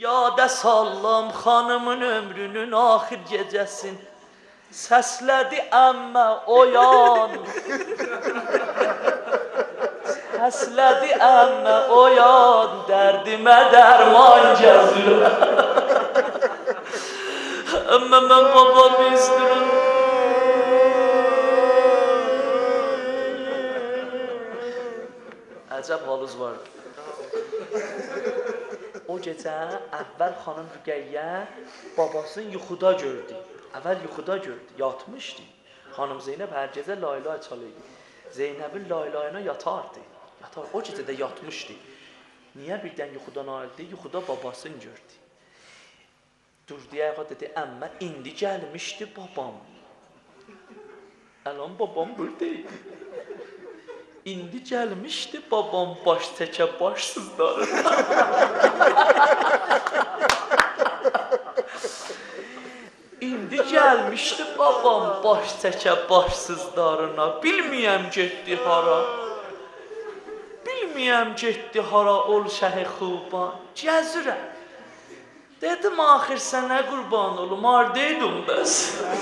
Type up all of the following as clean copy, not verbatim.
Yada sallam xanımın ömrünün axir gecəsin. Səslədi əmmə oyan. Səslədi əmmə oyan, dərdimə dərman gəzir. Əmmə mən babamı istirim. Əcəb halınız var. O gecə əvvəl xanım Rüqəyyə babasını yuxuda gördü. Əvvəl yuxuda gördü, yatmışdı. Xanım Zeynəb hər gecə laylay çalırdı. Zeynəbin laylayına yatardı. O gecə də yatmışdı. Niyə birdən yuxudan ayıldı? Yuxuda babasını gördü. Durdu ayağa dedi, əmmə indi gəlmişdi babam. Əlan babam buradaydı. İndi gəlmişdi babam baş təkə başsızları. İndi gəlmişdi babam baş təkə başsızlarına. Bilməyəm getdi hara. Bilməyəm getdi hara ol şəhi xuban. Gəzirəm. Dedim axir sənə qurban olum, hardaydın bəs?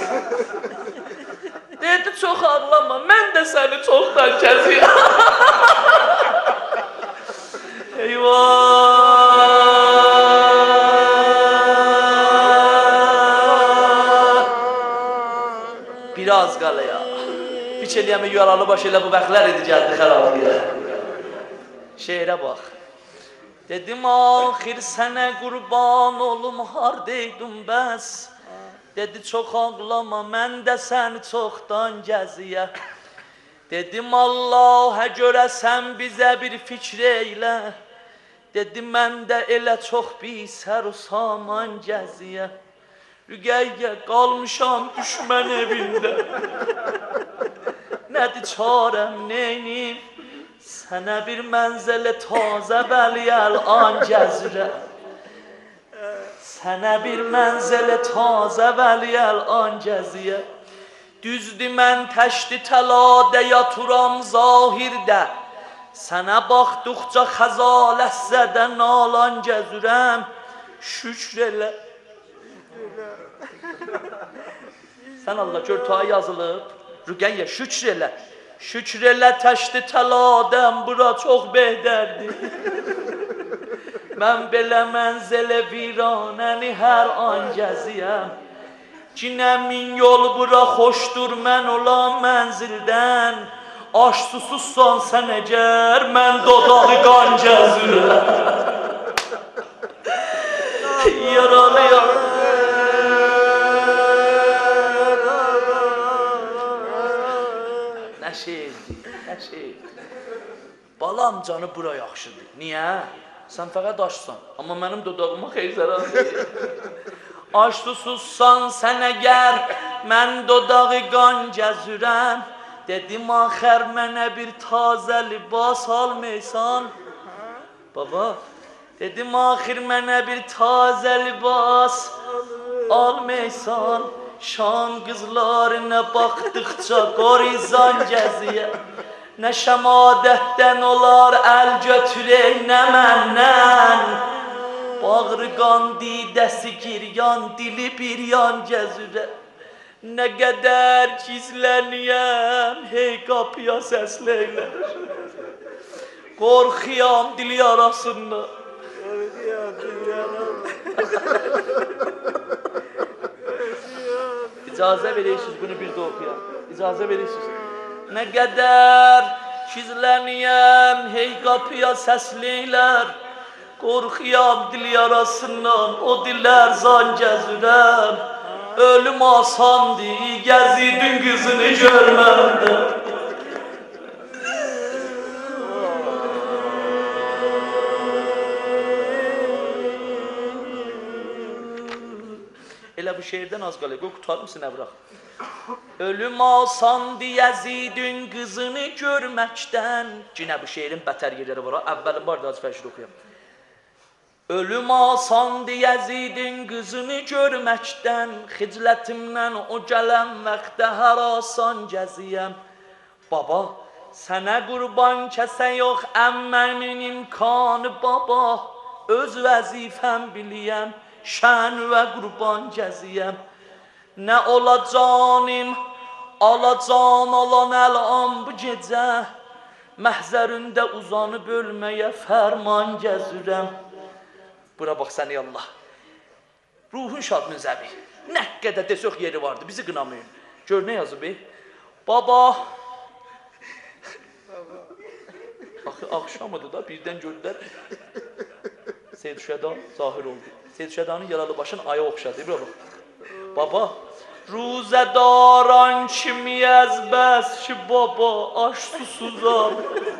Dedi çox ağlama, mən də səni çoxdan kəziyəm. Eyvah! Biraz qalaya. Piç eləyəmə yaralı baş elə bu bəxtlər idi gəldi xərabiyə. Şeirə bax. Dedim axir sənə qurban olum, hardaydın bəs? Dedi çox ağlama, mən də səni çoxdan gəziyəm. Dedim Allah'a görə sən bizə bir fikr eylə. Dedim mən də elə çox bir sər-u-saman gəziyəm. Rüqəyyə qalmışam düşmən evində. Nədir çarəm, neyniyim? Sənə bir mənzələ tazə bəliyəl an gəzirəm. Sənə bir mənzələ tazə vəliyəl an gəziyə. Düzdür mən təşdi təladə yaturam zahirdə. Sənə baxdıqca xəzaləssədə nalan gəzirəm. Şükr elə. Sən Allah gör ta yazılıb. Rüqəyyə şükr elə. Şükr elə təşdi tələdəm bura çox behdərdir. Mən belə mənzələ viranəni hər an gəziyəm. Cinə min yol bura xoşdur mən olan mənzildən. Aş susuzsan sən əgər, mən dodağı qan gəzirəm. Yaralıyam. Nə şeydir, nə şeydir. Balam canı bura yaxşıdır. Niyə? Sən fəqət aşsan, amma mənim dodağıma xeyr zərər deyil. Aş susuzsan sən əgər, mən dodağı qan gəzirəm. Dedim axər mənə bir tazə libas almaysan. Baba, dedim axir mənə bir tazə libas almaysan. Şan qızlarına baxdıqca qorizan gəziyə. Nə şəmadətdən olar əl götürək nə məndən. Bağrı qan didəsi giryan, dili bir yan gəzirə. Nə qədər gizləniyəm, hey qapıya səsləylər. Qorxuyam dili arasında. İcazə verirsiniz bunu bir də oxuyam. İcazə verirsiniz. Nə qədər gizləniyəm, hey qapıya səsləylər. Qorxuyam dili arasından, o dilər zan gəzirəm. Ölüm asandır, gəzidin qızını görməmdə. Elə bu şeirdən az qalır, qoy qutarım sinə bıraq. Ölüm asandı Yəzidin qızını görməkdən. Cinə bu şeirin bətər yerləri var, əvvəlin var da az fərşid oxuyam. Ölüm asandı Yəzidin qızını görməkdən. Xiclətimdən o gələn vaxtdə hər asan gəziyəm. Baba, sənə qurban kəsə yox əmməmin imkanı baba. öz vəzifəm biliyəm, şən və qurban gəziyəm. Nə olacanim, alacan alan əlan bu gecə, məhzərində uzanıb ölməyə fərman gəzirəm. Bura bax səni Allah. Ruhun şad müzəbi. Nə qədər desək yeri vardı, bizi qınamayın. Gör nə yazıb, baba. Axşamıdır da, birdən gördülər. Seyyid Şühəda zahir oldu. Seyyid Şühədanın yaralı başın aya oxşadı. Baba, ruzədaran kimi əzbəs ki, baba, aş susuzam.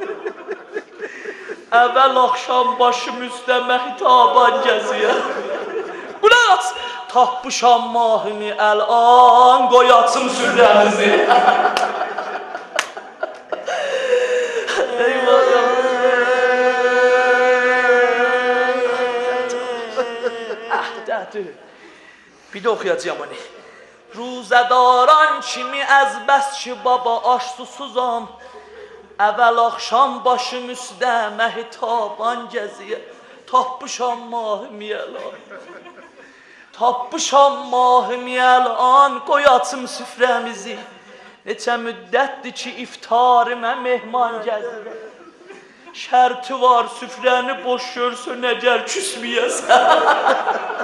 Əvvəl axşam başım üstə məhtaban gəziyəm. Qulaq as, tapmışam mahini əl-an, qoyatsın sürdəmizi. Bir də oxuyacağım onu. Ruzədaran kimi əzbəs ki, baba, aş susuzam. Əvvəl axşam başım üstə məhtaban gəziyə. Tapmışam mahimi əl-an. Tapmışam mahimi əl-an, qoy açım süfrəmizi. Neçə müddətdir ki, iftarımə mehman gəzirəm. Şərti var, süfrəni boş görsün, əgər küsməyəsən.